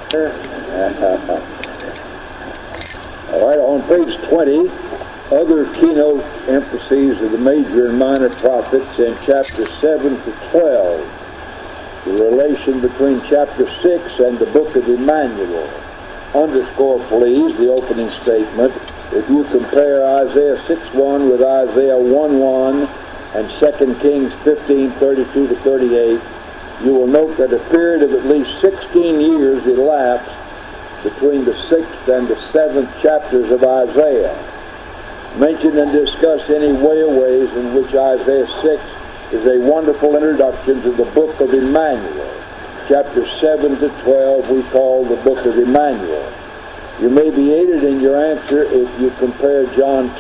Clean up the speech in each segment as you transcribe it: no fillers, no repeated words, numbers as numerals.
All right, on page 20, other keynote emphases of the major and minor prophets in chapters 7 to 12. The relation between chapter 6 and the book of Emmanuel. Underscore, please, the opening statement. If you compare Isaiah 6:1 with Isaiah 1:1 and 2 Kings 15:32 to 38, you will note that a period of at least 16 years elapsed between the 6th and the 7th chapters of Isaiah. Mention and discuss any ways in which Isaiah 6 is a wonderful introduction to the book of Emmanuel. Chapters 7 to 12 we call the book of Emmanuel. You may be aided in your answer if you compare John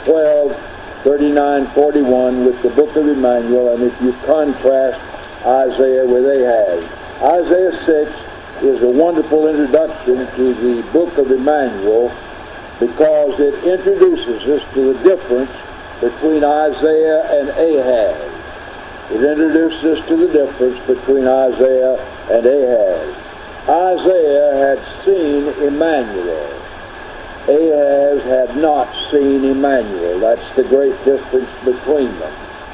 12:39-41 with the book of Emmanuel, and if you contrast Isaiah with Ahaz. Isaiah 6 is a wonderful introduction to the book of Emmanuel because it introduces us to the difference between Isaiah and Ahaz. It introduces us to the difference between Isaiah and Ahaz. Isaiah had seen Emmanuel. Ahaz had not seen Emmanuel. That's the great difference between them.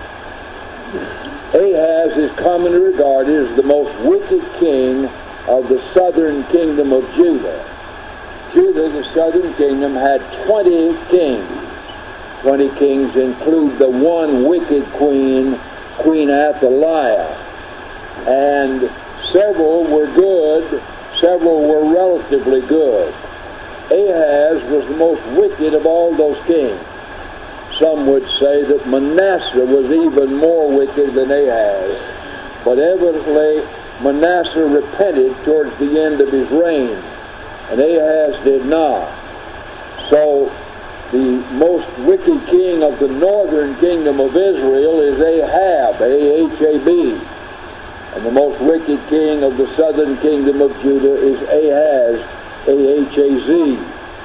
Ahaz is commonly regarded as the most wicked king of the southern kingdom of Judah. Judah, the southern kingdom, had 20 kings. 20 kings include the one wicked queen, Queen Athaliah. And several were good, several were relatively good. Ahaz was the most wicked of all those kings. Some would say that Manasseh was even more wicked than Ahaz. But evidently, Manasseh repented towards the end of his reign, and Ahaz did not. So, the most wicked king of the northern kingdom of Israel is Ahab, A-H-A-B. And the most wicked king of the southern kingdom of Judah is Ahaz, A-H-A-Z.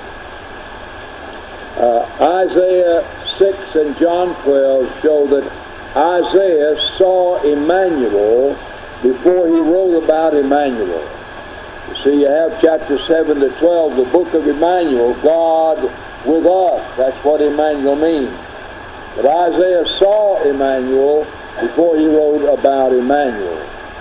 Isaiah 6 and John 12 show that Isaiah saw Emmanuel before he wrote about Emmanuel. You see, you have chapter 7 to 12, the book of Emmanuel, God with us. That's what Emmanuel means. But Isaiah saw Emmanuel before he wrote about Emmanuel.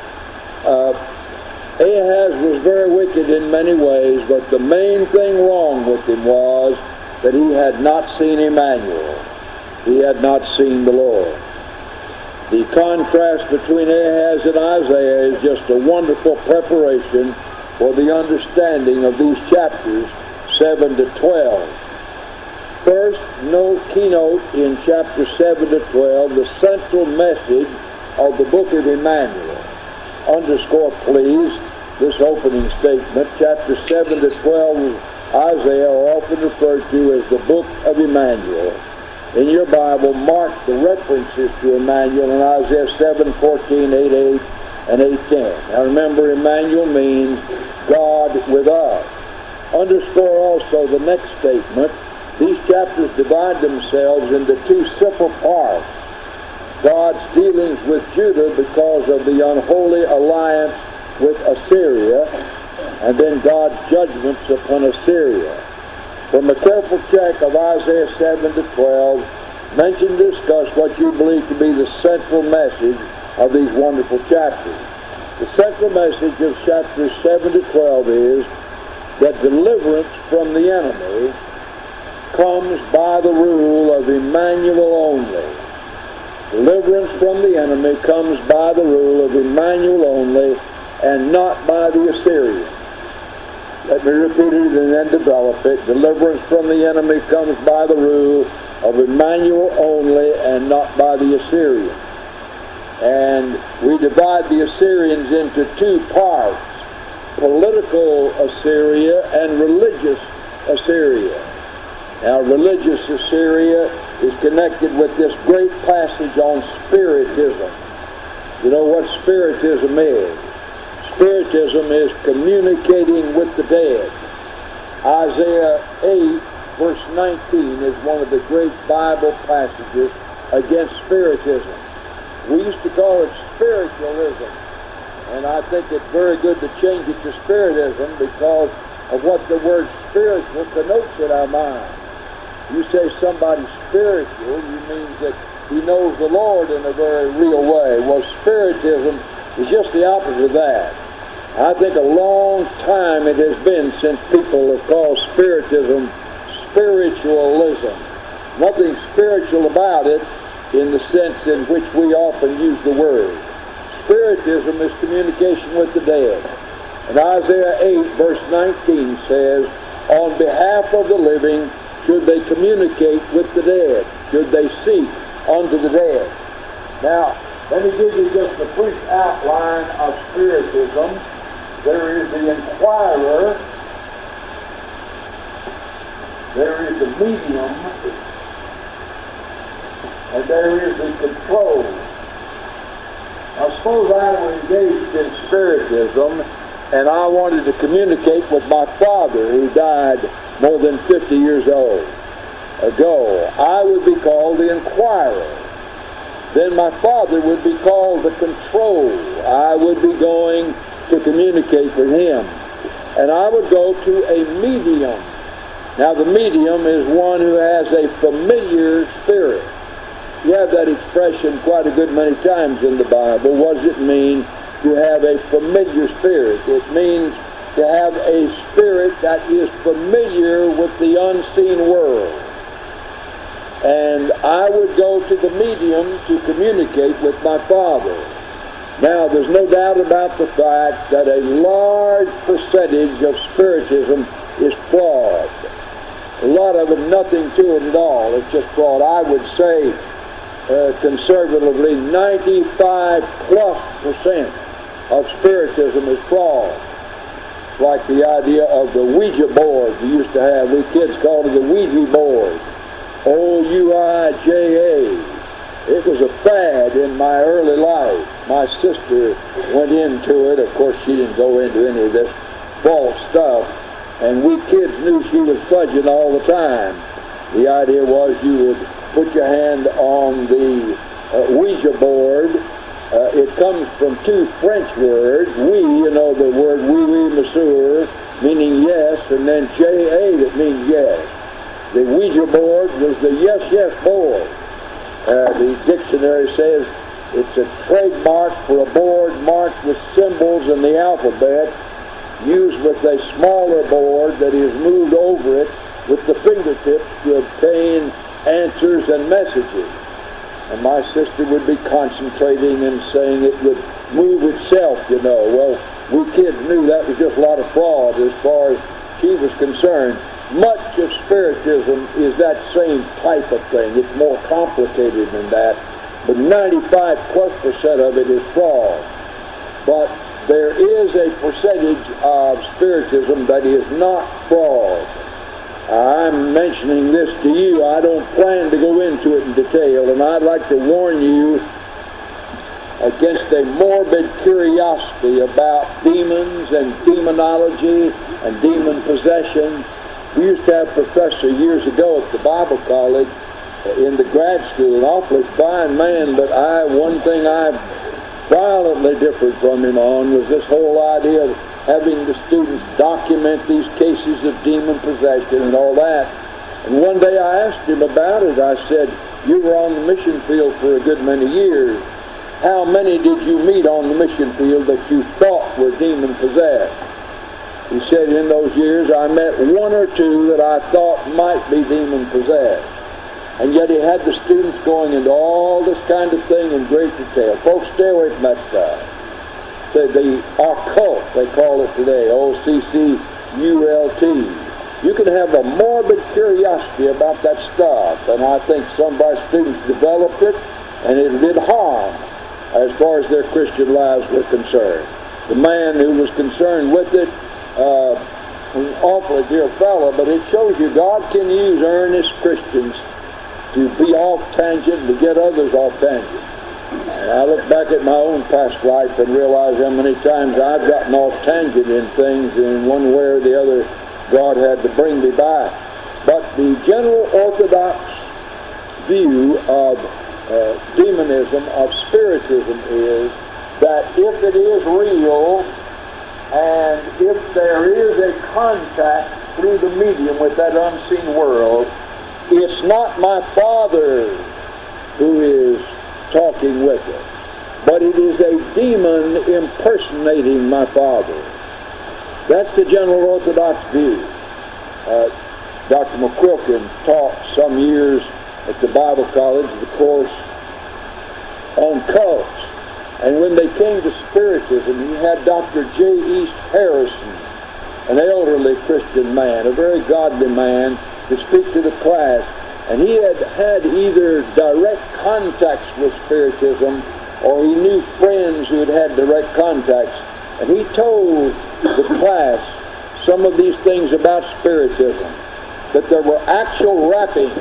Ahaz was very wicked in many ways, but the main thing wrong with him was that he had not seen Emmanuel. He had not seen the Lord. The contrast between Ahaz and Isaiah is just a wonderful preparation for the understanding of these chapters 7 to 12. First, keynote in chapter 7 to 12, the central message of the book of Emmanuel. Underscore, please, this opening statement. Chapter 7 to 12 of Isaiah are often referred to as the book of Emmanuel. In your Bible, mark the references to Emmanuel in Isaiah 7:14, 8:8, and 8:10. Now remember, Emmanuel means God with us. Underscore also the next statement. These chapters divide themselves into two simple parts. God's dealings with Judah because of the unholy alliance with Assyria, and then God's judgments upon Assyria. From a careful check of Isaiah 7 to 12, mention and discuss what you believe to be the central message of these wonderful chapters. The central message of chapters 7 to 12 is that deliverance from the enemy comes by the rule of Emmanuel only. Deliverance from the enemy comes by the rule of Emmanuel only, and not by the Assyrians. Let me repeat it and then develop it. Deliverance from the enemy comes by the rule of Emmanuel only, and not by the Assyrians. And we divide the Assyrians into two parts: political Assyria and religious Assyria. Now, religious Assyria is connected with this great passage on Spiritism. You know what Spiritism is? Spiritism is communicating with the dead. Isaiah 8, verse 19 is one of the great Bible passages against Spiritism. We used to call it spiritualism. And I think it's very good to change it to spiritism because of what the word spiritual connotes in our mind. You say somebody's spiritual, you mean that he knows the Lord in a very real way. Well, spiritism is just the opposite of that. I think a long time it has been since people have called spiritism spiritualism. Nothing spiritual about it in the sense in which we often use the word. Spiritism is communication with the dead. And Isaiah 8 verse 19 says, on behalf of the living should they communicate with the dead, should they seek unto the dead. Now, let me give you just a brief outline of spiritism. There is the inquirer, there is the medium, and there is the control. Now, suppose I were engaged in spiritism and I wanted to communicate with my father who died more than 50 years old ago. I would be called the inquirer. Then my father would be called the control. I would be going to communicate with him. And I would go to a medium. Now the medium is one who has a familiar spirit. You have that expression quite a good many times in the Bible. What does it mean to have a familiar spirit? It means to have a spirit that is familiar with the unseen world. And I would go to the medium to communicate with my father. Now, there's no doubt about the fact that a large percentage of spiritism is fraud. A lot of it, nothing to it at all. It's just fraud. I would say, conservatively, 95+% of spiritism is fraud. Like the idea of the Ouija board we used to have. We kids called it the Ouija board. O-U-I-J-A. It was a fad in my early life. My sister went into it. Of course, she didn't go into any of this false stuff. And we kids knew she was fudging all the time. The idea was you would put your hand on the Ouija board. It comes from two French words. Oui, you know the word oui, oui, monsieur, meaning yes, and then J-A that means yes. The Ouija board was the yes, yes board. The dictionary says it's a trademark for a board marked with symbols in the alphabet, used with a smaller board that is moved over it with the fingertips to obtain answers and messages. And my sister would be concentrating and saying it would move itself, you know. Well, we kids knew that was just a lot of fraud as far as she was concerned. Much of spiritism is that same type of thing. It's more complicated than that. But 95+% of it is fraud. But there is a percentage of spiritism that is not fraud. I'm mentioning this to you. I don't plan to go into it in detail, and I'd like to warn you against a morbid curiosity about demons and demonology and demon possession. We used to have a professor years ago at the Bible college in the grad school, an awfully fine man, but one thing I violently differed from him on was this whole idea of having the students document these cases of demon possession and all that. And one day I asked him about it. I said, you were on the mission field for a good many years. How many did you meet on the mission field that you thought were demon possessed? He said, in those years I met one or two that I thought might be demon possessed. And yet he had the students going into all this kind of thing in great detail. Folks, stay away from that stuff. The occult, they call it today, O-C-C-U-L-T. You can have a morbid curiosity about that stuff, and I think some of our students developed it, and it did harm as far as their Christian lives were concerned. The man who was concerned with it was an awfully dear fellow, but it shows you God can use earnest Christians to be off tangent, to get others off tangent. And I look back at my own past life and realize how many times I've gotten off tangent in things, and in one way or the other, God had to bring me back. But the general orthodox view of demonism, of spiritism, is that if it is real, and if there is a contact through the medium with that unseen world, it's not my Father who is talking with us, but it is a demon impersonating my Father. That's the general Orthodox view. Dr. McQuilkin taught some years at the Bible College the course on cults. And when they came to Spiritism, he had Dr. J. East Harrison, an elderly Christian man, a very godly man, to speak to the class. And he had had either direct contacts with Spiritism or he knew friends who had had direct contacts. And he told the class some of these things about Spiritism, that there were actual wrappings,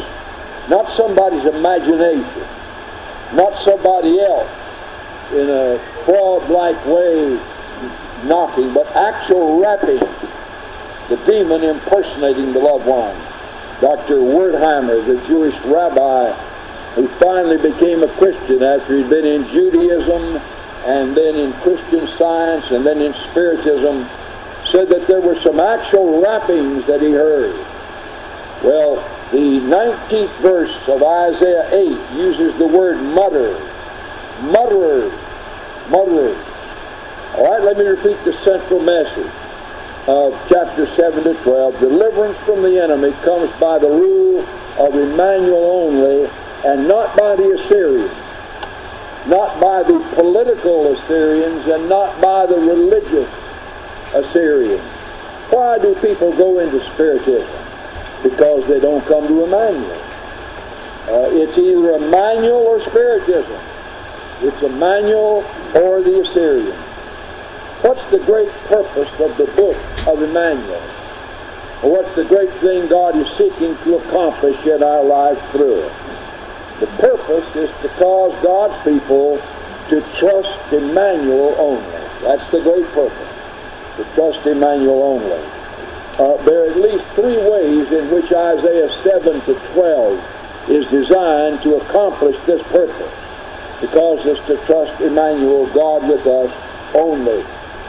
not somebody's imagination, not somebody else in a fraud-like way knocking, but actual wrappings, the demon impersonating the loved one. Dr. Wertheimer, the Jewish rabbi who finally became a Christian after he'd been in Judaism and then in Christian Science and then in Spiritism, said that there were some actual rappings that he heard. Well, the 19th verse of Isaiah 8 uses the word mutter. Mutterers. Mutterers. All right, let me repeat the central message of chapter 7 to 12. Deliverance from the enemy comes by the rule of Emmanuel only, and not by the Assyrians, not by the political Assyrians, and not by the religious Assyrians. Why do people go into Spiritism? Because they don't come to Emmanuel. It's either Emmanuel or Spiritism. It's Emmanuel or the Assyrian. What's the great purpose of the book of Emmanuel? Or what's the great thing God is seeking to accomplish in our lives through it? The purpose is to cause God's people to trust Emmanuel only. That's the great purpose, to trust Emmanuel only. There are at least three ways in which Isaiah 7 to 12 is designed to accomplish this purpose, to cause us to trust Emmanuel, God with us, only.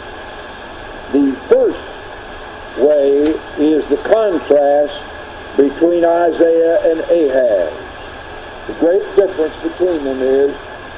The first way is the contrast between Isaiah and Ahaz. The great difference between them is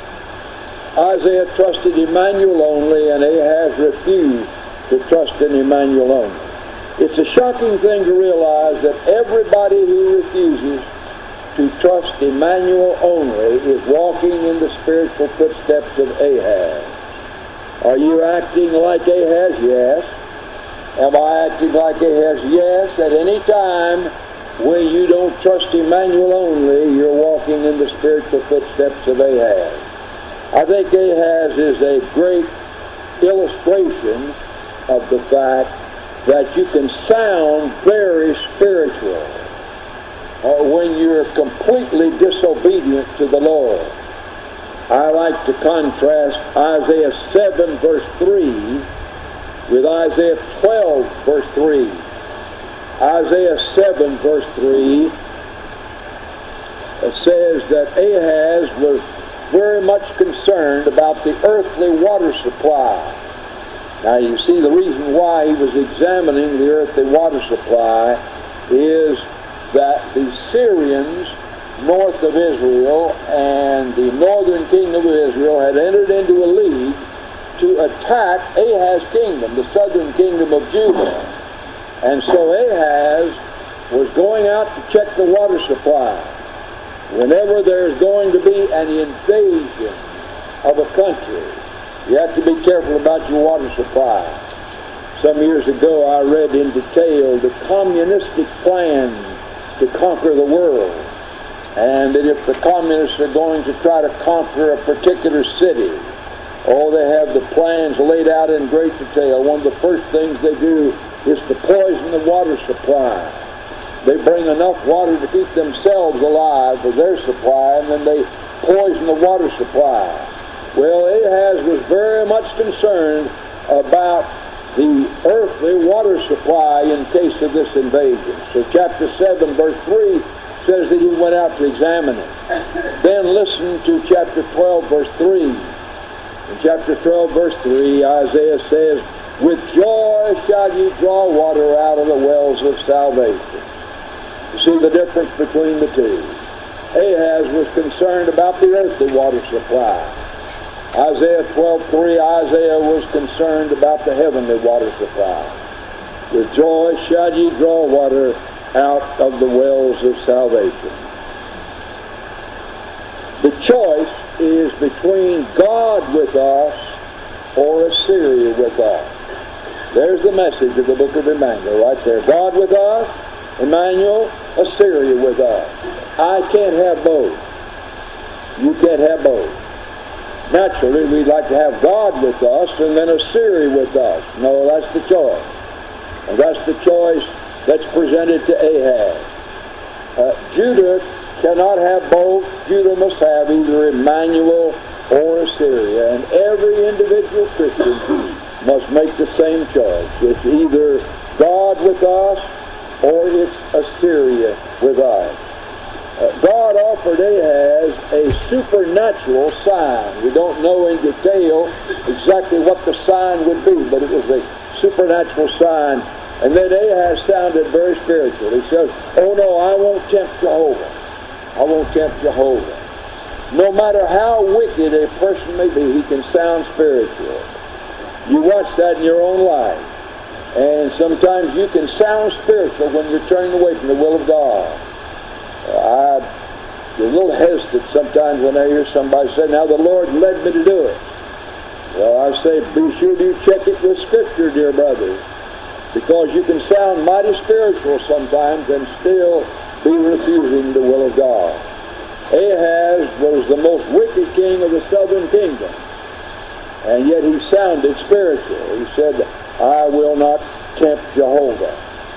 Isaiah trusted Emmanuel only and Ahaz refused to trust in Emmanuel only. It's a shocking thing to realize that everybody who refuses to trust Emmanuel only is walking in the spiritual footsteps of Ahaz. Are you acting like Ahaz? Yes. Am I acting like Ahaz? Yes. At any time when you don't trust Emmanuel only, you're walking in the spiritual footsteps of Ahaz. I think Ahaz is a great illustration of the fact that you can sound very spiritual when you're completely disobedient to the Lord. I like to contrast Isaiah 7 verse 3 with Isaiah 12 verse 3. Isaiah 7 verse 3 says that Ahaz was very much concerned about the earthly water supply. Now you see, the reason why he was examining the earthly water supply is that the Syrians north of Israel and the northern kingdom of Israel had entered into a league to attack Ahaz's kingdom, the southern kingdom of Judah. And so Ahaz was going out to check the water supply. Whenever there's going to be an invasion of a country, you have to be careful about your water supply. Some years ago I read in detail the communistic plan to conquer the world. And that if the communists are going to try to conquer a particular city, they have the plans laid out in great detail. One of the first things they do is to poison the water supply. They bring enough water to keep themselves alive for their supply, and then they poison the water supply. Well, Ahaz was very much concerned about the earthly water supply in case of this invasion. So chapter 7, verse 3 says that he went out to examine it. Then listen to chapter 12, verse 3. In chapter 12, verse 3, Isaiah says, "With joy shall ye draw water out of the wells of salvation." You see the difference between the two. Ahaz was concerned about the earthly water supply. Isaiah 12:3, Isaiah was concerned about the heavenly water supply. "With joy shall ye draw water out of the wells of salvation." The choice is between God with us or Assyria with us. There's the message of the book of Emmanuel right there. God with us, Emmanuel, Assyria with us. I can't have both. You can't have both. Naturally, we'd like to have God with us and then Assyria with us. No, that's the choice. And that's the choice that's presented to Ahaz. Judah cannot have both. Judah must have either Emmanuel or Assyria. And every individual Christian must make the same choice. It's either God with us or it's Assyria with us. God offered Ahaz a supernatural sign. We don't know in detail exactly what the sign would be, but it was a supernatural sign. And then Ahaz sounded very spiritual. He says, "Oh no, I won't tempt Jehovah. I won't tempt Jehovah." No matter how wicked a person may be, he can sound spiritual. You watch that in your own life. And sometimes you can sound spiritual when you're turning away from the will of God. I'm a little hesitant sometimes when I hear somebody say, "Now the Lord led me to do it." Well, I say, be sure you check it with Scripture, dear brothers, because you can sound mighty spiritual sometimes and still be refusing the will of God. Ahaz was the most wicked king of the southern kingdom, and yet he sounded spiritual. He said, "I will not tempt Jehovah."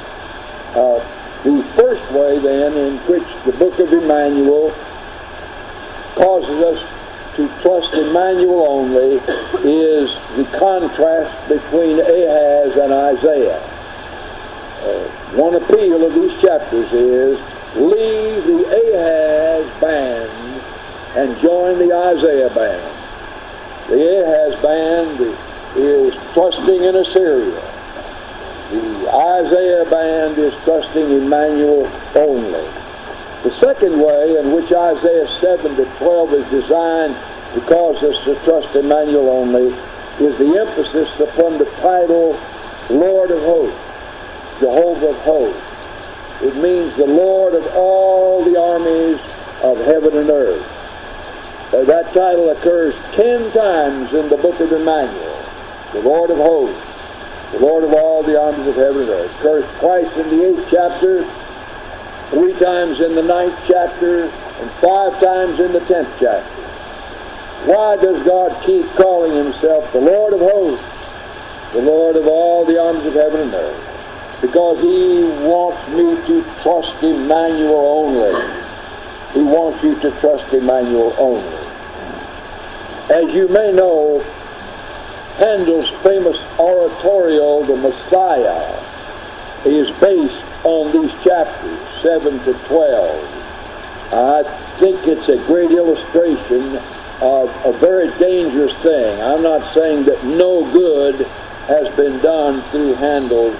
The first way, then, in which the book of Emmanuel causes us to trust Emmanuel only is the contrast between Ahaz and Isaiah. One appeal of these chapters is, leave the Ahaz band and join the Isaiah band. The Ahaz band is trusting in Assyria. The Isaiah band is trusting Emmanuel only. The second way in which Isaiah 7 to 12 is designed to cause us to trust Emmanuel only is the emphasis upon the title Lord of Hosts, Jehovah of Hosts. It means the Lord of all the armies of heaven and earth. That title occurs 10 times in the book of Emmanuel. The Lord of Hosts, the Lord of all the armies of heaven and earth. Occurs twice in the 8th chapter, 3 times in the 9th chapter, and 5 times in the 10th chapter. Why does God keep calling himself the Lord of Hosts, the Lord of all the armies of heaven and earth? Because he wants me to trust Emmanuel only. He wants you to trust Emmanuel only. As you may know, Handel's famous oratorio, The Messiah, is based on these chapters, 7 to 12. I think it's a great illustration of a very dangerous thing. I'm not saying that no good has been done through Handel's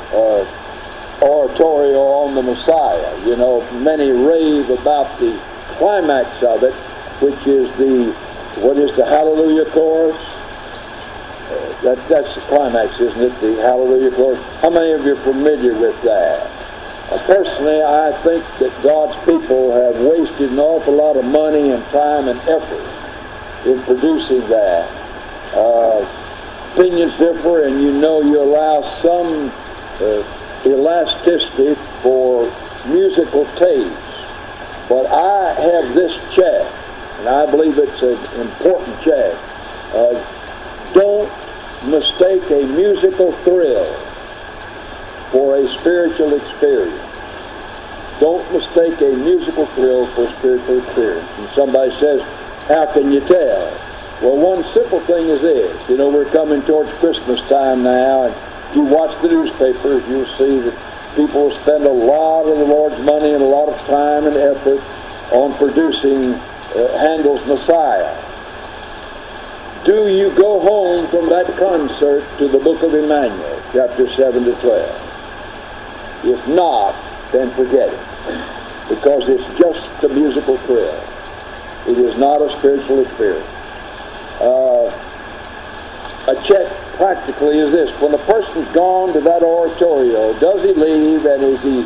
oratorio on the Messiah. You know, many rave about the climax of it, which is the Hallelujah chorus. That's the climax, isn't it? The Hallelujah chorus. How many of you are familiar with that? Personally, I think that God's people have wasted an awful lot of money and time and effort in producing that. Opinions differ, and you know you allow some elasticity for musical taste. But I have this check, and I believe it's an important check. Don't mistake a musical thrill for a spiritual experience. Don't mistake a musical thrill for a spiritual experience. And somebody says, how can you tell? Well, one simple thing is this. You know, we're coming towards Christmas time now, and if you watch the newspapers, you'll see that people spend a lot of the Lord's money and a lot of time and effort on producing Handel's Messiah. Do you go home from that concert to the book of Emmanuel, chapter 7 to 12? If not, then forget it, because it's just a musical thrill. It is not a spiritual experience. A check practically is this: when a person's gone to that oratorio, does he leave and is he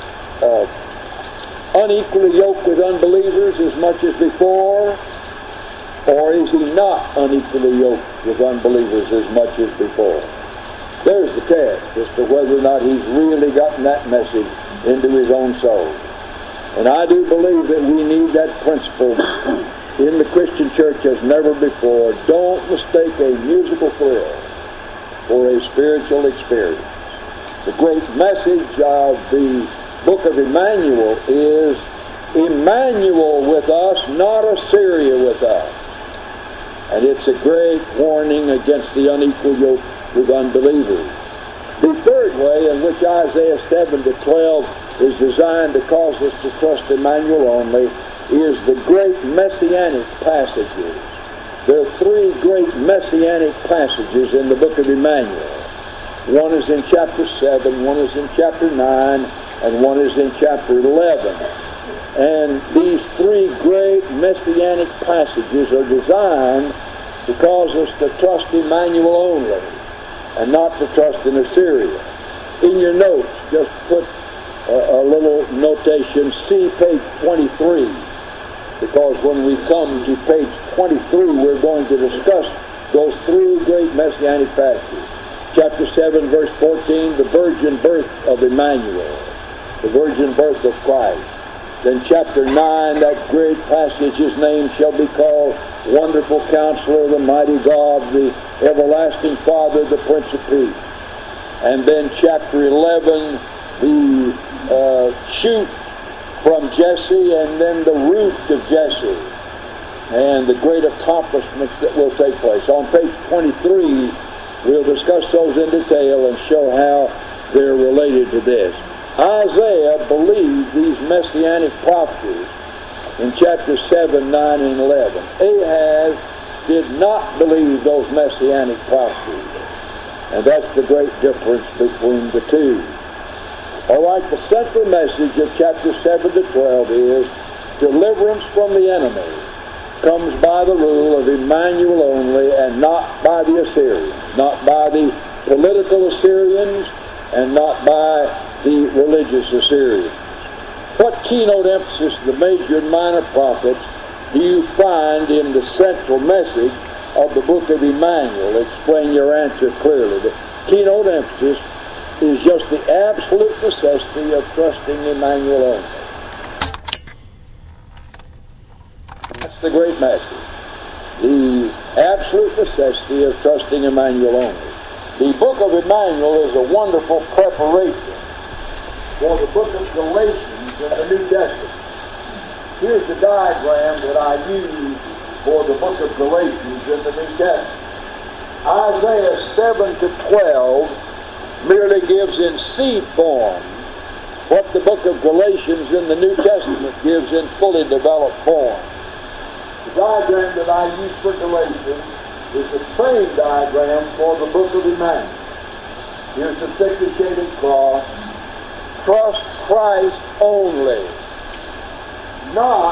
unequally yoked with unbelievers as much as before, or is he not unequally yoked with unbelievers as much as before? There's the test as to whether or not he's really gotten that message into his own soul. And I do believe that we need that principle in the Christian church as never before. Don't mistake a musical thrill for a spiritual experience. The great message of the book of Emmanuel is Emmanuel with us, not Assyria with us. And it's a great warning against the unequal yoke with unbelievers. The third way in which Isaiah 7 to 12 is designed to cause us to trust Emmanuel only is the great messianic passages. There are three great messianic passages in the book of Emmanuel. One is in chapter 7, one is in chapter 9, and one is in chapter 11. And these three great messianic passages are designed to cause us to trust Emmanuel only and not to trust in Assyria. In your notes, just put a little notation, see page 23, because when we come to page 23, we're going to discuss those three great messianic passages. Chapter 7, verse 14, the virgin birth of Emmanuel, the virgin birth of Christ. Then chapter 9, that great passage, his name shall be called Wonderful Counselor, the Mighty God, the Everlasting Father, the Prince of Peace. And then chapter 11, the shoot from Jesse, and then the root of Jesse, and the great accomplishments that will take place. On page 23, we'll discuss those in detail and show how they're related to this. Isaiah believed these messianic prophecies in chapters 7, 9, and 11. Ahaz did not believe those messianic prophecies, and that's the great difference between the two. All right, the central message of chapter 7 to 12 is deliverance from the enemy comes by the rule of Emmanuel only and not by the Assyrians, not by the political Assyrians and not by the religious Assyrians. What keynote emphasis of the major and minor prophets do you find in the central message of the book of Emmanuel? Explain your answer clearly. The keynote emphasis is just the absolute necessity of trusting Emmanuel only. That's the great message. The absolute necessity of trusting Emmanuel only. The book of Emmanuel is a wonderful preparation for the book of Galatians in the New Testament. Here's the diagram that I use for the book of Galatians in the New Testament. Isaiah 7 to 12 merely gives in seed form what the book of Galatians in the New Testament gives in fully developed form. The diagram that I use for Galatians is the same diagram for the book of Emmanuel. Here's the thickly shaded cross. Trust Christ only, not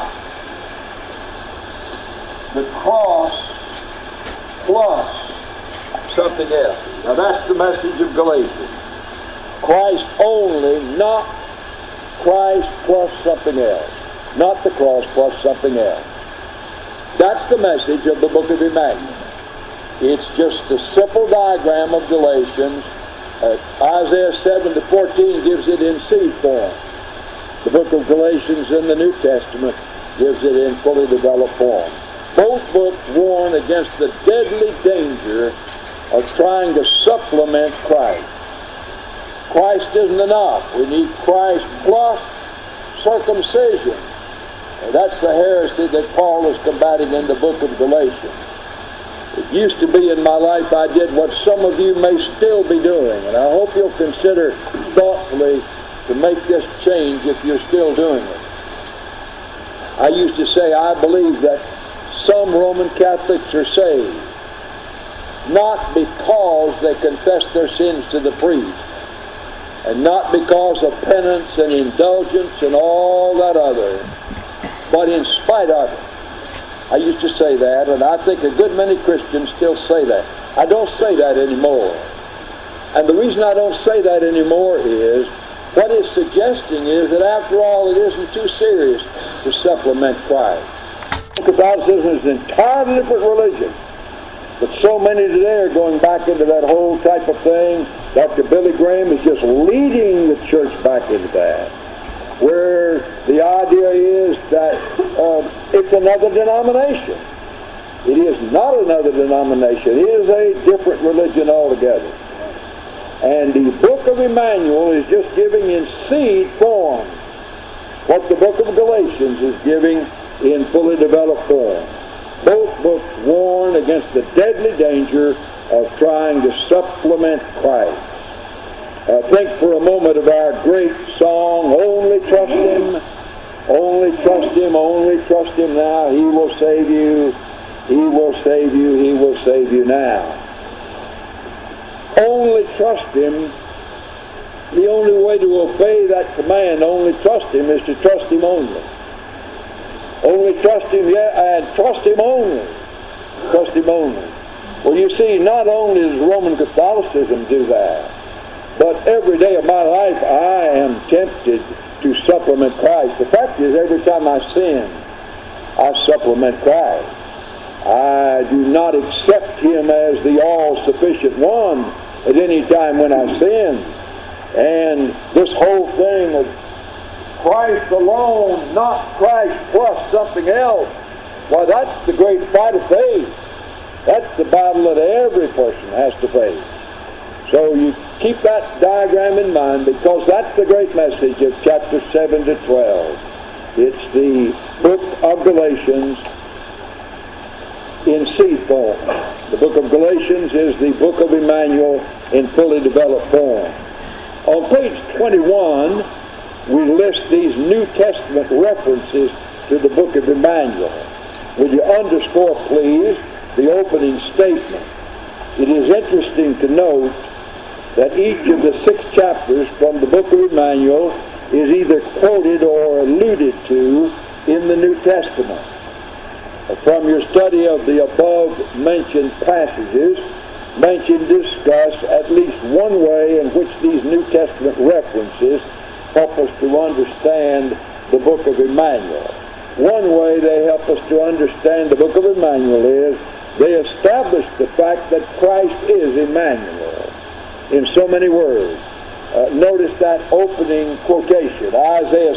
the cross plus something else. Now that's the message of Galatians. Christ only, not Christ plus something else. Not the cross plus something else. That's the message of the book of Emmanuel. It's just a simple diagram of Galatians. Isaiah 7 to 14 gives it in seed form. The book of Galatians in the New Testament gives it in fully developed form. Both books warn against the deadly danger of trying to supplement Christ. Christ isn't enough. We need Christ plus circumcision. And that's the heresy that Paul is combating in the book of Galatians. It used to be in my life I did what some of you may still be doing, and I hope you'll consider thoughtfully to make this change if you're still doing it. I used to say I believe that some Roman Catholics are saved not because they confess their sins to the priest, and not because of penance and indulgence and all that other, but in spite of it. I used to say that, and I think a good many Christians still say that. I don't say that anymore. And the reason I don't say that anymore is, what it's suggesting is that after all, it isn't too serious to supplement Christ. Catholicism is an entirely different religion. But so many today are going back into that whole type of thing. Dr. Billy Graham is just leading the church back into that, where the idea is that it's another denomination. It is not another denomination. It is a different religion altogether. And the book of Emmanuel is just giving in seed form what the book of Galatians is giving in fully developed form. Both books warn against the deadly danger of trying to supplement Christ. Think for a moment of our great song, Only Trust Him, Only Trust Him, Only Trust Him Now, He will save you, He will save you, He will save you now. Only trust Him. The only way to obey that command, only trust Him, is to trust Him only. Only trust Him, and trust Him only. Trust Him only. Well, you see, not only does Roman Catholicism do that, but every day of my life I am tempted to supplement Christ. The fact is, every time I sin, I supplement Christ. I do not accept Him as the all-sufficient one at any time when I sin. And this whole thing of Christ alone, not Christ plus something else, why, that's the great fight of faith. That's the battle that every person has to face. So you keep that diagram in mind, because that's the great message of chapter 7 to 12. It's the book of Galatians in seed form. The book of Galatians is the book of Emmanuel in fully developed form. On page 21, we list these New Testament references to the book of Emmanuel. Will you underscore, please, the opening statement? It is interesting to note that each of the 6 chapters from the book of Emmanuel is either quoted or alluded to in the New Testament. From your study of the above-mentioned passages, discuss at least one way in which these New Testament references help us to understand the book of Emmanuel. One way they help us to understand the book of Emmanuel is they establish the fact that Christ is Emmanuel in so many words. Notice that opening quotation, Isaiah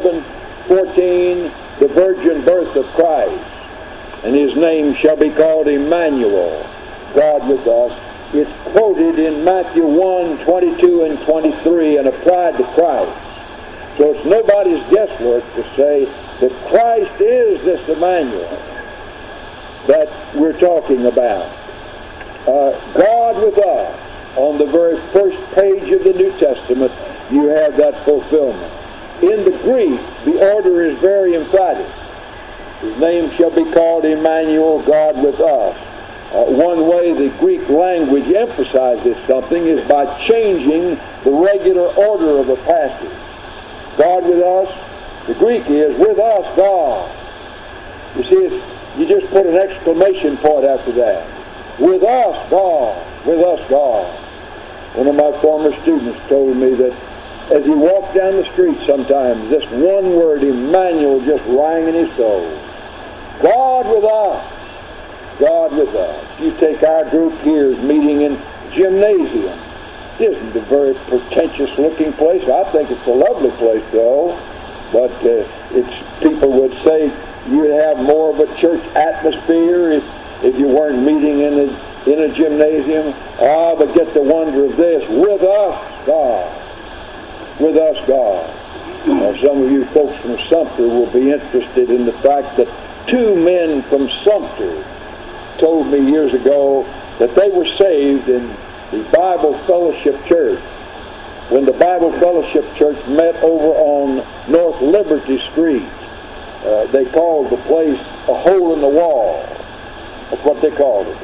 7:14, the virgin birth of Christ, and His name shall be called Emmanuel, God with us. It's quoted in Matthew 1:22 and 23 and applied to Christ. So it's nobody's guesswork to say that Christ is this Emmanuel that we're talking about. God with us. On the very first page of the New Testament, you have that fulfillment. In the Greek, the order is very emphatic. His name shall be called Emmanuel, God with us. One way the Greek language emphasizes something is by changing the regular order of a passage. God with us, the Greek is with us, God. You see, you just put an exclamation point after that. With us, God. With us, God. One of my former students told me that as he walked down the street sometimes, this one word, Emmanuel, just rang in his soul. God with us. God with us. You take our group here meeting in gymnasium. It isn't a very pretentious looking place. I think it's a lovely place though. But people would say you'd have more of a church atmosphere if you weren't meeting in a gymnasium. But get the wonder of this. With us, God. With us, God. Some of you folks from Sumter will be interested in the fact that 2 men from Sumter told me years ago that they were saved in the Bible Fellowship Church when the Bible Fellowship Church met over on North Liberty Street. They called the place a hole in the wall. That's what they called it.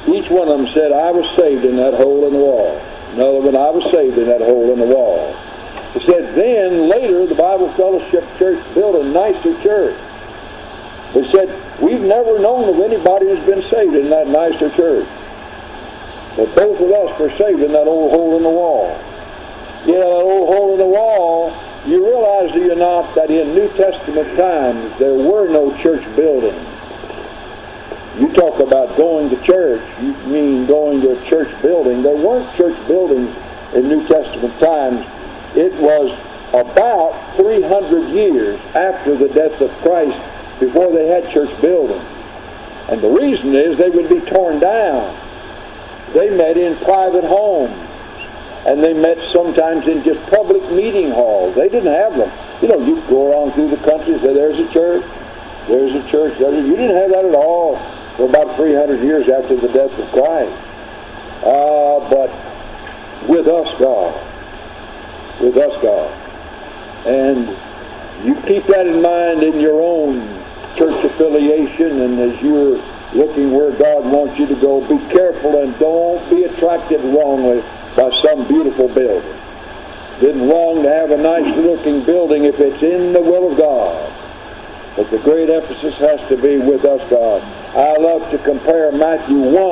Each one of them said, I was saved in that hole in the wall. Another one, I was saved in that hole in the wall. He said, then later the Bible Fellowship Church built a nicer church. They said, we've never known of anybody who's been saved in that nicer church. But both of us were saved in that old hole in the wall. Yeah, that old hole in the wall, you realize, do you not, that in New Testament times there were no church buildings. You talk about going to church, you mean going to a church building. There weren't church buildings in New Testament times. It was about 300 years after the death of Christ before they had church buildings. And the reason is they would be torn down. They met in private homes, and they met sometimes in just public meeting halls. They didn't have them. You know, you go around through the country and say, there's a church, there's a church. You didn't have that at all for about 300 years after the death of Christ. But with us, God. With us, God. And you keep that in mind in your own church affiliation, and as you're looking where God wants you to go, be careful and don't be attracted wrongly by some beautiful building. It isn't wrong to have a nice looking building if it's in the will of God. But the great emphasis has to be with us, God. I love to compare Matthew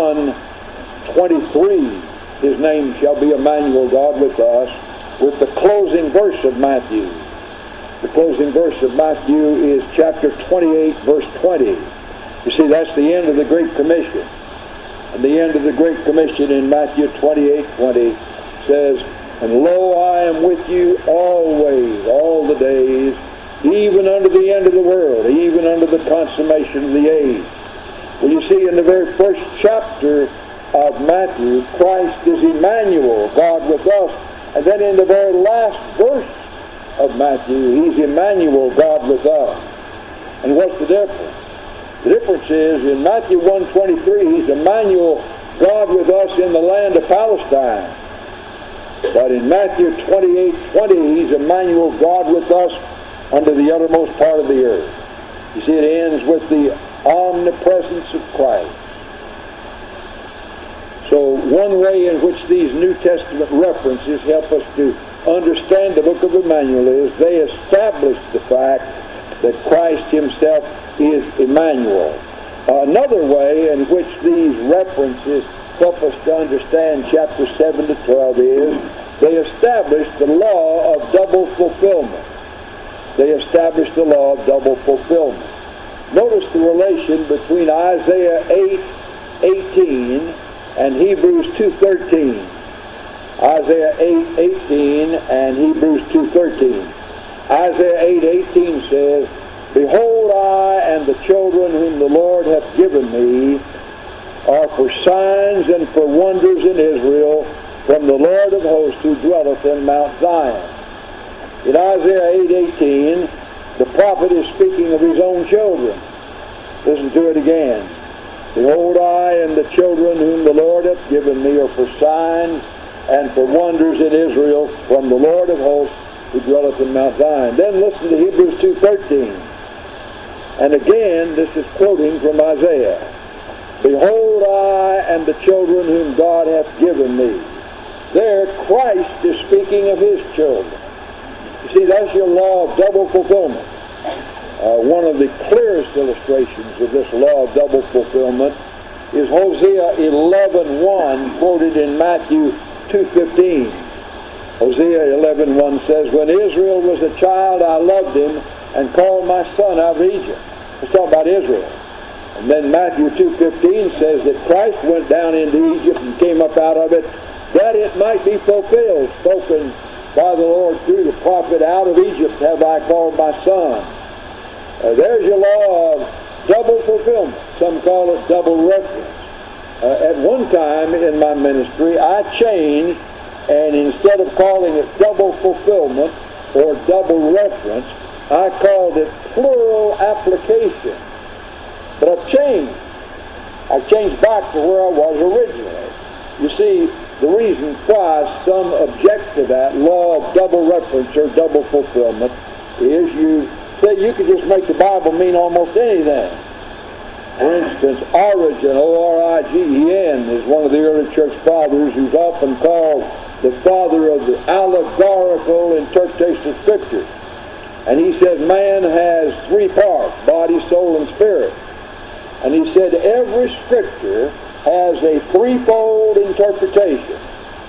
1:23, his name shall be Emmanuel, God with us, with the closing verse of Matthew. The closing verse of Matthew is chapter 28, verse 20. You see, that's the end of the Great Commission. And the end of the Great Commission in Matthew 28:20 says, and lo, I am with you always, all the days, even unto the end of the world, even unto the consummation of the age. Well, you see, in the very first chapter of Matthew, Christ is Emmanuel, God with us. And then in the very last verse of Matthew, he's Emmanuel, God with us. And what's the difference? The difference is, in Matthew 1:23, he's Emmanuel, God with us in the land of Palestine. But in Matthew 28:20, he's Emmanuel, God with us under the uttermost part of the earth. You see, it ends with the omnipresence of Christ. So one way in which these New Testament references help us to understand the book of Emmanuel is they establish the fact that Christ himself is Emmanuel. Another way in which these references help us to understand chapter 7 to 12 is they establish the law of double fulfillment. They establish the law of double fulfillment. Notice the relation between Isaiah 8:18 and Hebrews 2:13. Isaiah 8:18 and Hebrews 2:13. Isaiah 8:18 says, behold, I and the children whom the Lord hath given me are for signs and for wonders in Israel from the Lord of hosts who dwelleth in Mount Zion. In Isaiah 8:18, the prophet is speaking of his own children. Listen to it again. Behold, I and the children whom the Lord hath given me are for signs and for wonders in Israel from the Lord of hosts who dwelleth in Mount Zion. Then listen to Hebrews 2:13. And again, this is quoting from Isaiah. Behold, I and the children whom God hath given me. There, Christ is speaking of his children. You see, that's your law of double fulfillment. One of the clearest illustrations of this law of double fulfillment is Hosea 11:1, quoted in Matthew 2:15. Hosea 11:1 says, when Israel was a child, I loved him and called my son out of Egypt. Let's talk about Israel. And then Matthew 2:15 says that Christ went down into Egypt and came up out of it, that it might be fulfilled, spoken by the Lord through the prophet, out of Egypt have I called my son. There's your law of double fulfillment. Some call it double reference. At one time in my ministry, I changed, and instead of calling it double fulfillment or double reference, I called it plural application. But I've changed. I've changed back to where I was originally. You see, the reason why some object to that law of double reference or double fulfillment is you say you could just make the Bible mean almost anything. For instance, Origen, O-R-I-G-E-N, is one of the early church fathers who's often called the father of the allegorical interpretation of Scripture. And he says man has three parts, body, soul, and spirit. And he said every Scripture has a threefold interpretation.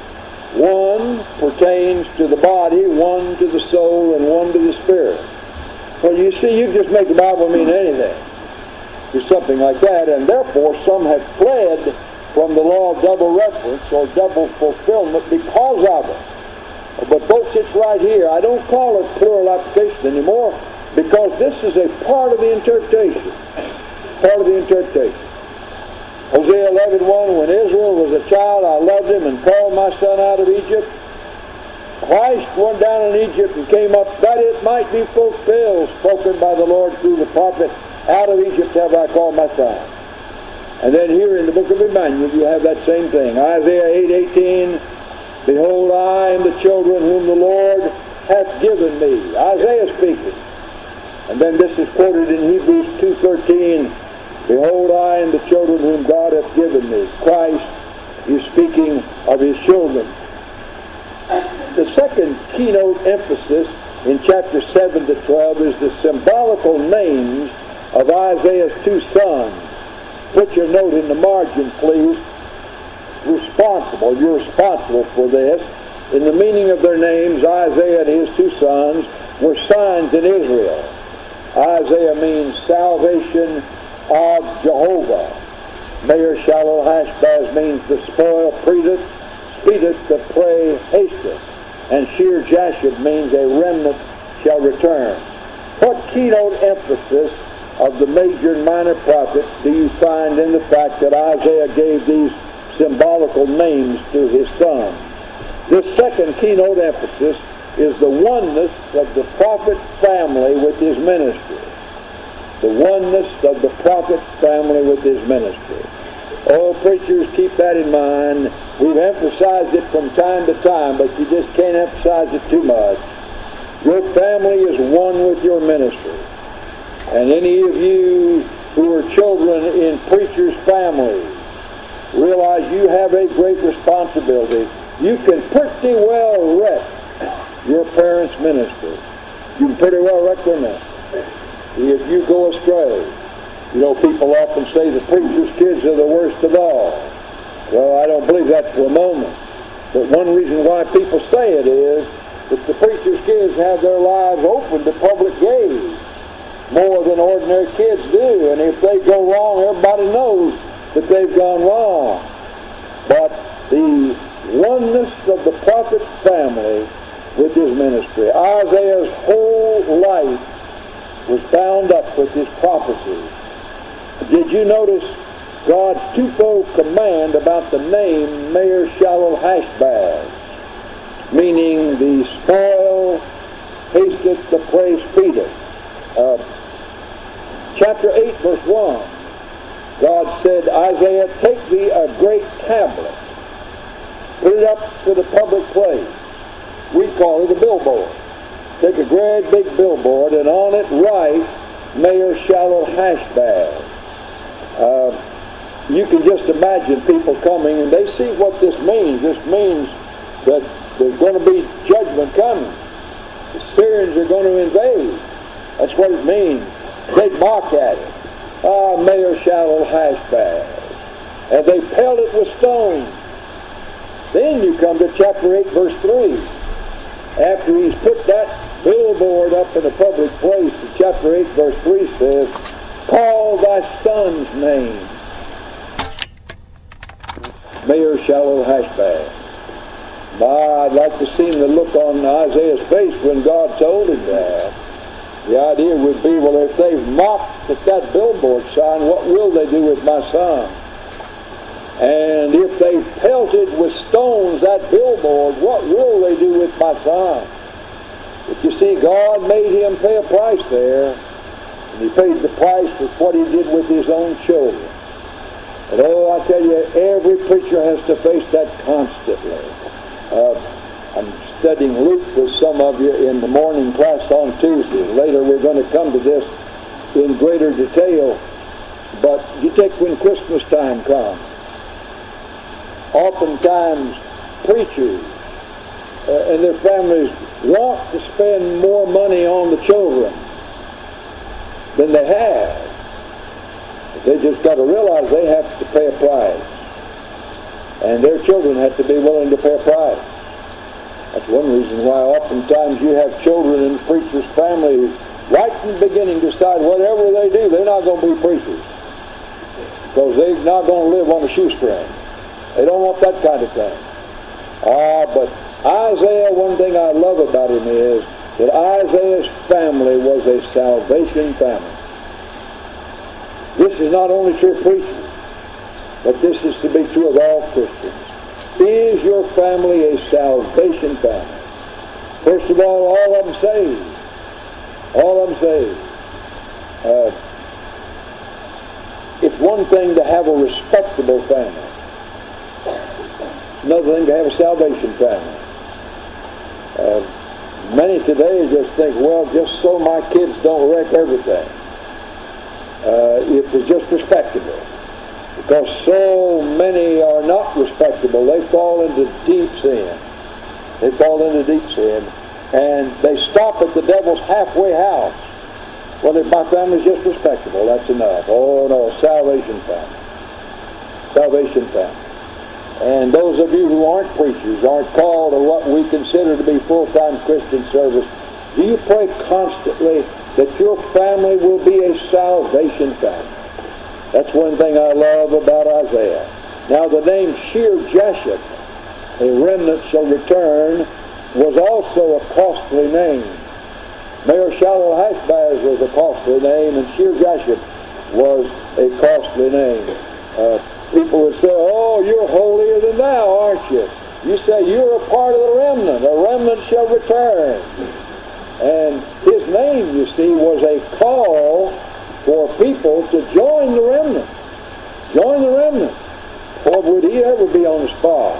One pertains to the body, one to the soul, and one to the spirit. Well, you see, you just make the Bible mean anything. Or something like that, and therefore some have fled from the law of double reference or double fulfillment because of it. But folks, it's right here. I don't call it plural application anymore because this is a part of the interpretation. Part of the interpretation. Hosea 11:1, when Israel was a child, I loved him and called my son out of Egypt. Christ went down in Egypt and came up that it might be fulfilled, spoken by the Lord through the prophet, out of Egypt have I called my son. And then here in the book of Emmanuel, you have that same thing. Isaiah 8:18, behold, I and the children whom the Lord hath given me. Isaiah speaking. And then this is quoted in Hebrews 2:13, behold, I and the children whom God hath given me. Christ is speaking of his children. The second keynote emphasis in chapter 7 to 12 is the symbolical names of Isaiah's two sons. Put your note in the margin, please. Responsible. You're responsible for this. In the meaning of their names, Isaiah and his two sons were signs in Israel. Isaiah means salvation of Jehovah. Meir Shalal Hashbaz means the spoil speedeth, the prey hasteth. And Shir Jashub means a remnant shall return. What keynote emphasis of the major and minor prophets do you find in the fact that Isaiah gave these symbolical names to his sons? This second keynote emphasis is the oneness of the prophet family with his ministry. The oneness of the prophet family with his ministry. Oh, preachers, keep that in mind. We've emphasized it from time to time, but you just can't emphasize it too much. Your family is one with your ministry. And any of you who are children in preachers' families, realize you have a great responsibility. You can pretty well wreck your parents' ministry. You can pretty well wreck their ministry if you go astray. You know, people often say the preacher's kids are the worst of all. Well, I don't believe that for a moment. But one reason why people say it is that the preacher's kids have their lives open to public gaze more than ordinary kids do. And if they go wrong, everybody knows that they've gone wrong. But the oneness of the prophet's family with his ministry. Isaiah's whole life was bound up with his prophecies. Did you notice God's twofold command about the name Meir Shalal Hashbaz, meaning the spoil hasteth, the prey speedeth. Chapter 8, verse 1, God said, Isaiah, take thee a great tablet, put it up to the public place. We call it a billboard. Take a great big billboard, and on it write Meir Shalal Hashbaz. You can just imagine people coming, and they see what this means. This means that there's going to be judgment coming. The Syrians are going to invade. That's what it means. They mock at it. Meir Shalal Hashbaz. And they pelt it with stones. Then you come to chapter 8, verse 3. After he's put that billboard up in a public place, chapter 8, verse 3 says, call thy son's name Meir Shalal Hashbaz. I'd like to see the look on Isaiah's face when God told him that. The idea would be, well, if they've mocked at that billboard sign, what will they do with my son? And if they've pelted with stones that billboard, what will they do with my son? But you see, God made him pay a price there. And he paid the price for what he did with his own children. And oh, I tell you, every preacher has to face that constantly. I'm studying Luke with some of you in the morning class on Tuesday. Later we're going to come to this in greater detail. But you take when Christmas time comes, oftentimes preachers and their families want to spend more money on the children than they have. They just got to realize they have to pay a price. And their children have to be willing to pay a price. That's one reason why oftentimes you have children in the preacher's family right from the beginning decide whatever they do, they're not going to be preachers. Because they're not going to live on a shoestring. They don't want that kind of thing. But Isaiah, one thing I love about him is that Isaiah's family was a salvation family. This is not only true of preachers, but this is to be true of all Christians. Is your family a salvation family? First of all of them saved. All of them saved. It's one thing to have a respectable family. Another thing to have a salvation family. Many today just think, well, just so my kids don't wreck everything. If it's just respectable. Because so many are not respectable. They fall into deep sin. They fall into deep sin. And they stop at the devil's halfway house. Well, if my family's just respectable, that's enough. Oh, no, salvation family. Salvation family. And those of you who aren't preachers, aren't called to what we consider to be full-time Christian service, do you pray constantly that your family will be a salvation family? That's one thing I love about Isaiah. Now the name Shear-Jashub, a remnant shall return, was also a costly name. Mayor Shalal-Hashbaz was a costly name, and Shear-Jashub was a costly name. People would say, oh, you're holier than thou, aren't you? You say you're a part of the remnant. A remnant shall return. And his name, you see, was a call for people to join the remnant. Join the remnant. Or would he ever be on the spot?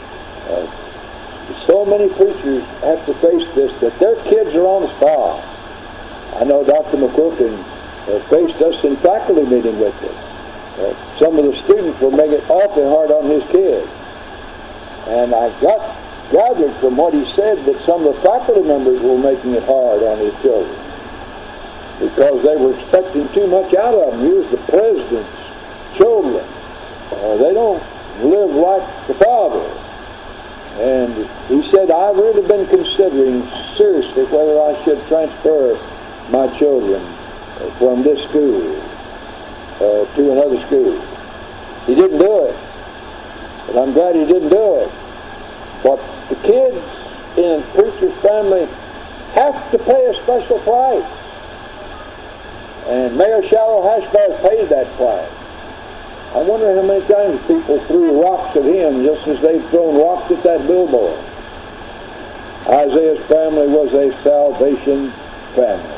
So many preachers have to face this, that their kids are on the spot. I know Dr. McQuilkin faced us in faculty meeting with us. Some of the students were making it awfully hard on his kids. And I gathered from what he said that some of the faculty members were making it hard on his children because they were expecting too much out of them. He was the president's children. They don't live like the father. And he said, I've really been considering seriously whether I should transfer my children from this school to another school. He didn't do it. And I'm glad he didn't do it. But the kids in a preacher's family have to pay a special price. And Mayor Shalal-Hashbaz paid that price. I wonder how many times people threw rocks at him just as they've thrown rocks at that billboard. Isaiah's family was a salvation family.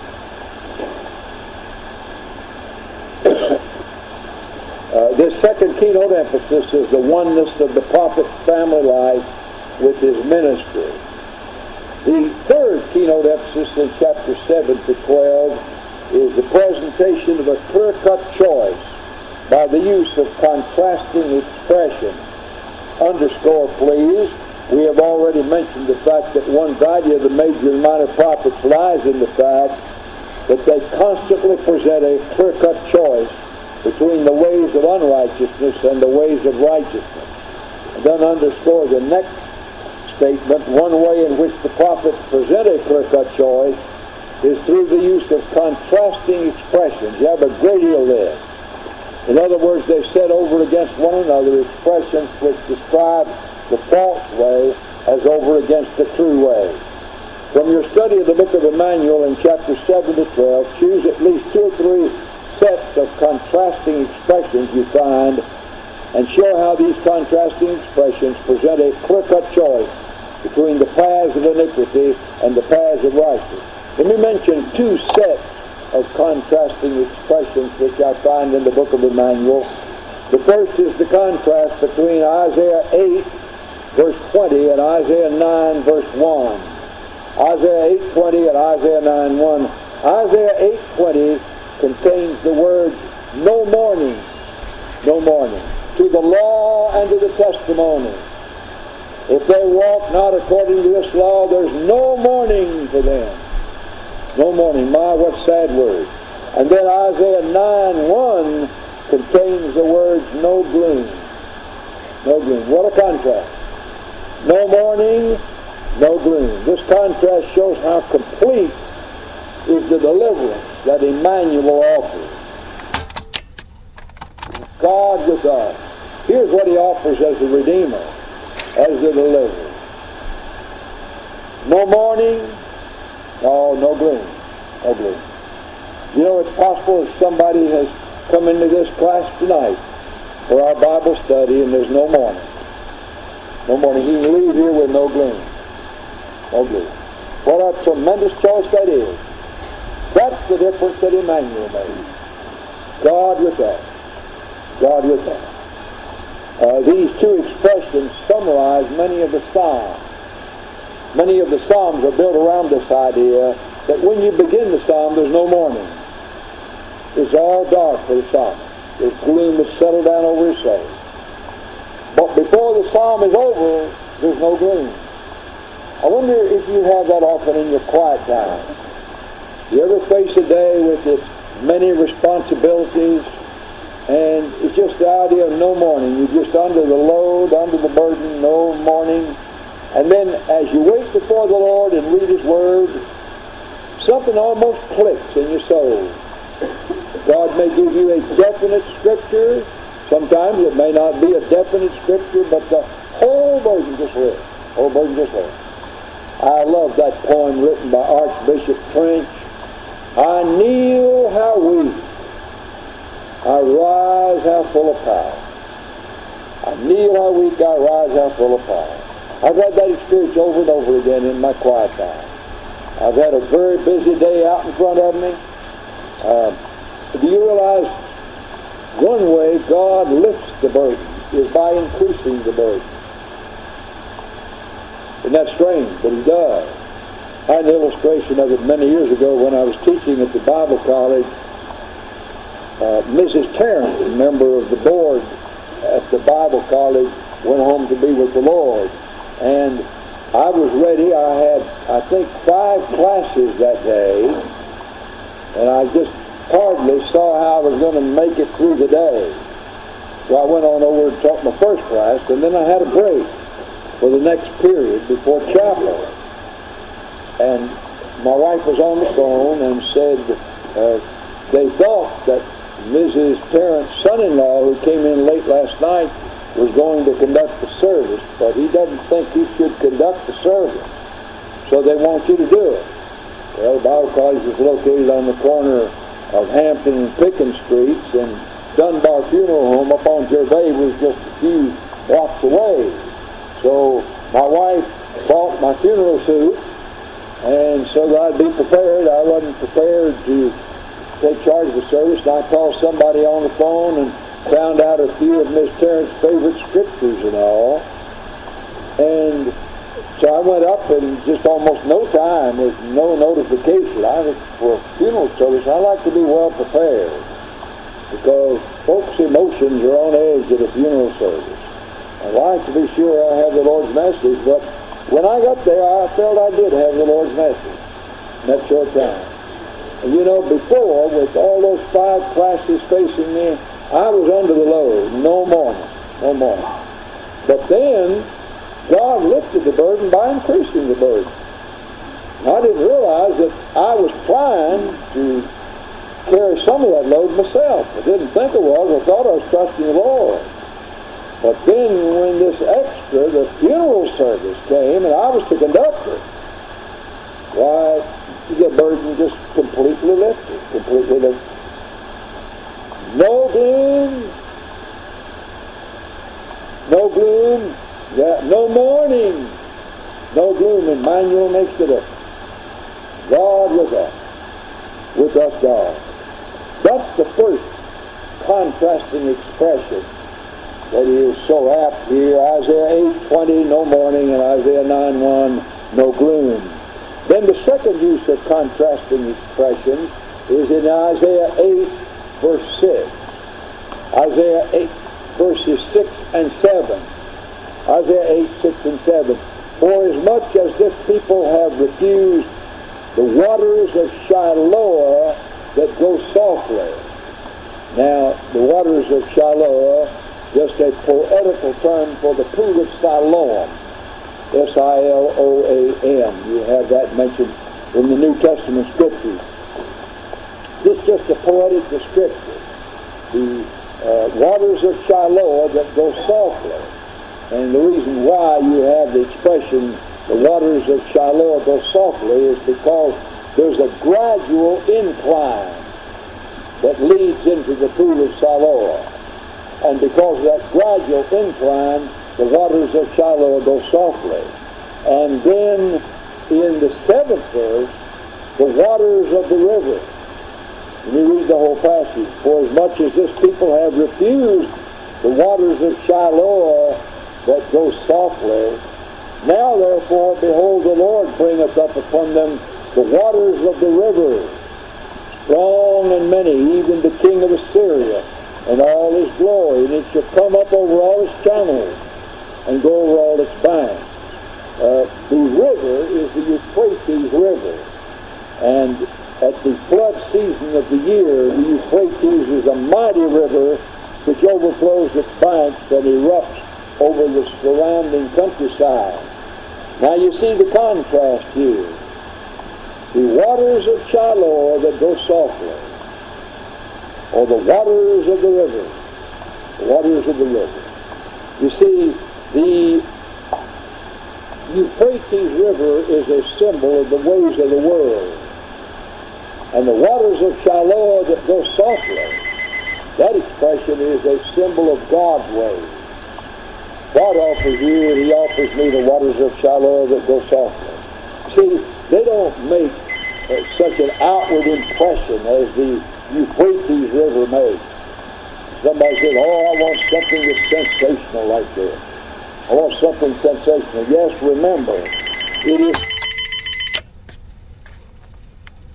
This second keynote emphasis is the oneness of the prophet's family life with his ministry. The third keynote emphasis in chapter 7 to 12 is the presentation of a clear-cut choice by the use of contrasting expressions. Underscore, please. We have already mentioned the fact that one value of the major and minor prophets lies in the fact that they constantly present a clear-cut choice between the ways of unrighteousness and the ways of righteousness. And then underscore the next statement, one way in which the prophets present a clear-cut choice is through the use of contrasting expressions. You have a great deal of this. In other words, they set over against one another expressions which describe the false way as over against the true way. From your study of the book of Emmanuel in chapter 7 to 12, choose at least 2 or 3 sets of contrasting expressions you find and show how these contrasting expressions present a clear-cut choice between the paths of iniquity and the paths of righteousness. Let me mention 2 sets of contrasting expressions which I find in the book of Emmanuel. The first is the contrast between Isaiah 8, verse 20, and Isaiah 9, verse 1. Isaiah 8:20 and Isaiah 9:1. Isaiah 8:20 contains the words, no mourning, no mourning. To the law and to the testimony. If they walk not according to this law, there's no mourning for them. No mourning. My, what sad word. And then Isaiah 9:1 contains the words, no gloom. No gloom. What a contrast. No mourning, no gloom. This contrast shows how complete is the deliverance that Emmanuel offers. God with us. Here's what he offers as the Redeemer, as the deliverer. No mourning, no gloom. No gloom. You know, it's possible if somebody has come into this class tonight for our Bible study and there's no mourning. No mourning. He can leave here with no gloom. No gloom. What a tremendous choice that is. That's the difference that Emmanuel made. God with us. God with us. These two expressions summarize many of the Psalms. Many of the Psalms are built around this idea that when you begin the Psalm, there's no mourning. It's all dark for the psalmist. His gloom is settled down over his soul. But before the psalm is over, there's no gloom. I wonder if you have that often in your quiet time. You ever face a day with its many responsibilities, and it's just the idea of no mourning. You're just under the load, under the burden, no mourning. And then as you wait before the Lord and read His Word, something almost clicks in your soul. God may give you a definite scripture. Sometimes it may not be a definite scripture, but the whole burden just lifts. Whole burden just lifts. I love that poem written by Archbishop Trench. I kneel how weak, I rise how full of power. I kneel how weak, I rise how full of power. I've had that experience over and over again in my quiet time. I've had a very busy day out in front of me. Do you realize one way God lifts the burden is by increasing the burden? Isn't that strange? But He does. I had an illustration of it many years ago when I was teaching at the Bible College. Mrs. Tarrant, a member of the board at the Bible College, went home to be with the Lord. And I was ready. I had, I think, 5 classes that day. And I just hardly saw how I was going to make it through the day. So I went on over and taught my first class, and then I had a break for the next period before chapel. And my wife was on the phone and said they thought that Mrs. Tarrant's son-in-law, who came in late last night, was going to conduct the service, but he doesn't think he should conduct the service. So they want you to do it. Well, the Bible College is located on the corner of Hampton and Pickens Streets, and Dunbar Funeral Home up on Gervais was just a few blocks away. So my wife bought my funeral suit, and so that I'd be prepared. I wasn't prepared to take charge of the service, and I called somebody on the phone and found out a few of Miss Tarrant's favorite scriptures and all. And so I went up in just almost no time with no notification. For a funeral service, I like to be well prepared because folks' emotions are on edge at a funeral service. I like to be sure I have the Lord's message, but when I got there, I felt I did have the Lord's message in that short time. And you know, before, with all those 5 classes facing me, I was under the load, no mourning. But then, God lifted the burden by increasing the burden. I didn't realize that I was trying to carry some of that load myself. I didn't think I was. I thought I was trusting the Lord. But then when this extra, the funeral service came, and I was the conductor, why, the burden just completely lifted. No gloom, no mourning, no gloom. Emmanuel makes the difference. God with us God. That's the first contrasting expression that is so apt here. Isaiah 8:20, no mourning, and Isaiah 9:1, no gloom. Then the second use of contrasting expressions is in Isaiah 8, verse 6. Isaiah 8, verses 6 and 7. Isaiah 8, 6 and 7. For as much as this people have refused the waters of Shiloah that go softly. Now, the waters of Shiloah, just a poetical term for the pool of Siloam. S-I-L-O-A-M. You have that mentioned in the New Testament Scriptures. This is just a poetic description. The waters of Shiloah that go softly. And the reason why you have the expression, the waters of Shiloah go softly, is because there's a gradual incline that leads into the pool of Siloah. And because of that gradual incline, the waters of Shiloah go softly. And then in the 7th verse, the waters of the river. Let me read the whole passage. For as much as this people have refused the waters of Shiloah that go softly, now therefore, behold, the Lord bringeth up upon them the waters of the river, strong and many, even the king of Assyria, and all his glory, and it shall come up over all its channels, and go over all its banks. The river is the Euphrates River, and at the flood season of the year, the Euphrates is a mighty river which overflows its banks and erupts over the surrounding countryside. Now you see the contrast here. The waters of Shiloah that go softly, or the waters of the river. The waters of the river. You see, the Euphrates River is a symbol of the ways of the world. And the waters of Shiloah that go softly, that expression is a symbol of God's ways. God offers you and He offers me the waters of Shiloah that go softly. See, they don't make such an outward impression as the Euphrates River makes. Somebody says, oh, I want something that's sensational like this. I want something sensational. Yes, remember, it is